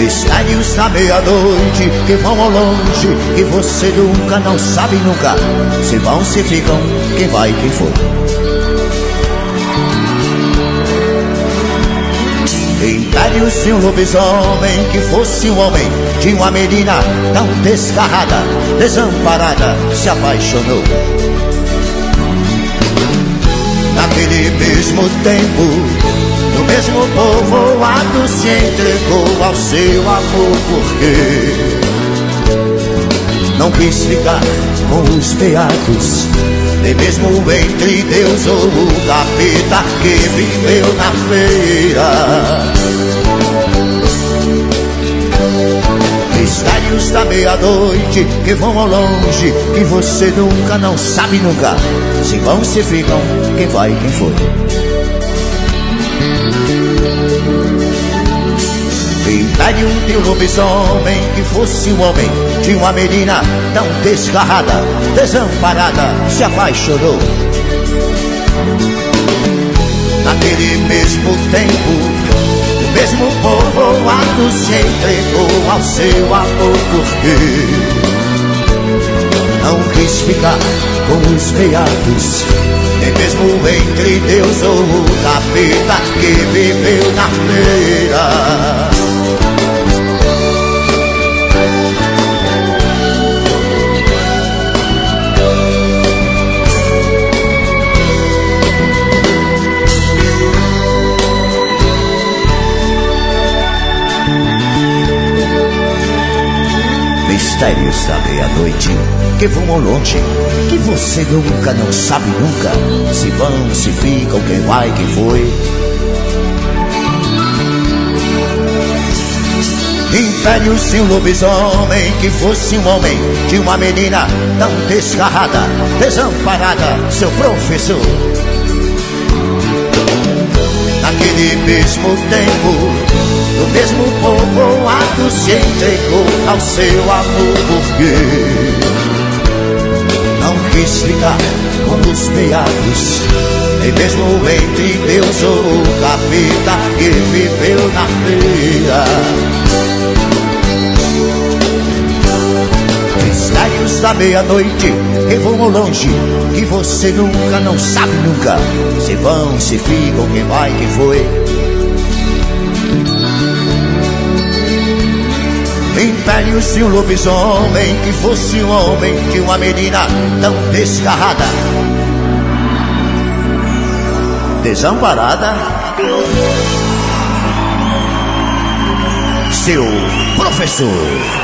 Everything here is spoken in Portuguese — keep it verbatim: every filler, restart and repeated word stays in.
Mistérios da meia-noite que vão ao longe, que você nunca, não sabe nunca. Se vão, se ficam, quem vai, quem for. Impérios de um lobisomem que fosse um homem, de uma menina tão desgarrada, desamparada, se apaixonou. Naquele mesmo tempo, no mesmo povoado, se entregou ao seu amor, porque não quis ficar com os beatos, nem mesmo entre Deus ou o capeta que viveu na feira. Mistérios da meia-noite que vão ao longe, que você nunca, não sabe nunca. Se vão, se ficam, quem vai, quem foi. Império de um lobisomem que fosse um homem, de uma menina tão desgarrada, desamparada, se apaixonou. Naquele mesmo tempo, o mesmo povoado se entregou ao seu amor, porque não quis ficar com os beatos, nem mesmo entre Deus ou o capeta que viveu na feira. Mistérios da meia-noite que vão ao longe, que você nunca, não sabe nunca. Se vão, se ficam, quem vai, quem foi. Impérios de um lobisomem que fosse um homem, de uma menina tão desgarrada, desamparada, seu professor. Naquele mesmo tempo, no mesmo povoado, se entregou ao seu amor, porque não quis ficar com os beatos, nem mesmo entre Deus ou o capeta que viveu na feira. Mistérios da meia-noite que vão ao longe, que você nunca, não sabe nunca. Se vão, se ficam, quem vai, quem foi. Impérios de um lobisomem que fosse um homem, de uma menina tão desgarrada, desamparada, seu professor.